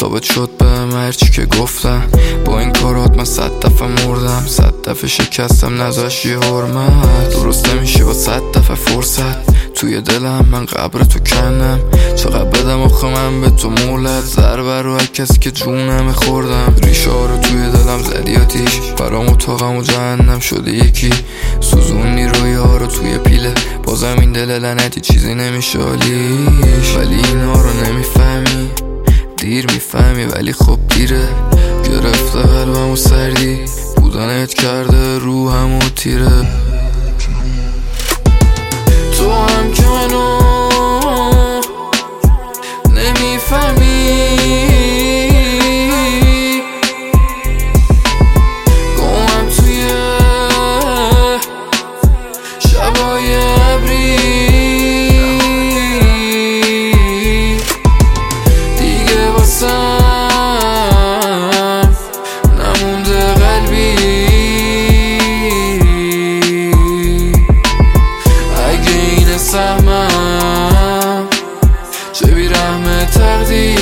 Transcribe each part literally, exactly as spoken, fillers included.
ثابت شد به هرچی که گفتم. با این کارات من صد دفعه مردم، صد دفعه شکستم نذاش یه حرمت. درست نمیشه با صد دفعه فرصت توی دلم، من قبر تو کنم. چقدر بدم آخه من به تو مولد، ضربه رو هر کسی که جونم خوردم. ریشه ها رو توی دلم زدی آتیش، برام اتاقم و جهنم شده یکی. سوزونی رویا رو توی پیله، بازم این دل لعنتی چیزی نمیشه حالیش. ولی اینا رو نمیفهمی، دیر میفهمی ولی خب دیره. گرفته قلبم و سردی، بودنت کرده روحم و تیره. تو هم که منو نمیفهمی، گمم توی شبای ابری. دیگه واسم نمونده قلبی، اگه این سهمم چه بی رحم تقدیر.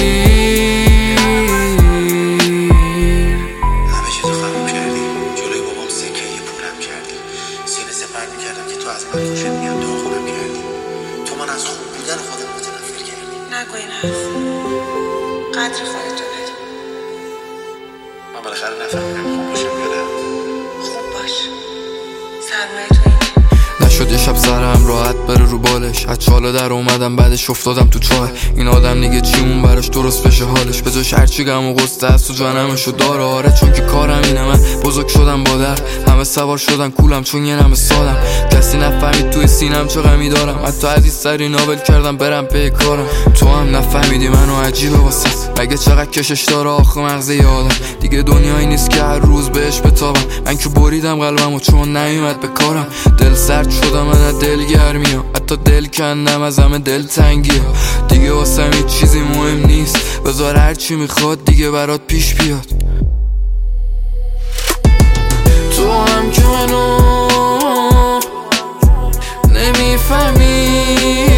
همه چی تو خراب کردی، جلوی بابام سکه یه پولم کردی. سینه سپر میکردم که تو از من خوشت میاد، داغونم کردی. تو من از خوب بودن خودم متنفر کردی. نگو این حرف، قدر خودتو بدون. من بالاخره نفهمیدم خوب باشم یا نه. خوب باش، سرمایه تو اینه. نشد یه شب سرم راحت بره رو بالش، از چاله در اومدم بعدش افتادم تو چاه. این آدم دیگه چیمون براش درست بشه حالش، به جاش هرچی گم و غصه است و جانمشو داره. آره چون که کارم اینه، من بزرگ شدم با در، همه سوار شدن کولم چون یه نمه سالم. کسی نفهمید توی سینم چه غمی دارم، حتی عزیزترین نابل کردم برم پی کارم. تو هم نفهمیدی منو عجیبه واسه، مگه چقدر کشش داره آخه مغز یه آدم. دیگه دنیایی نیست که هر روز بهش بتابم، من که بریدم قلبمو چون نیومد به کارم. دل سرد شدم من از دل گرمیم، حتی دل کندم از همه دل تنگیه. دیگه واسم هیچ چیزی مهم نیست، بذار هرچی میخواد دیگه برات پیش بیاد. تو هم که منو نمیفهمی،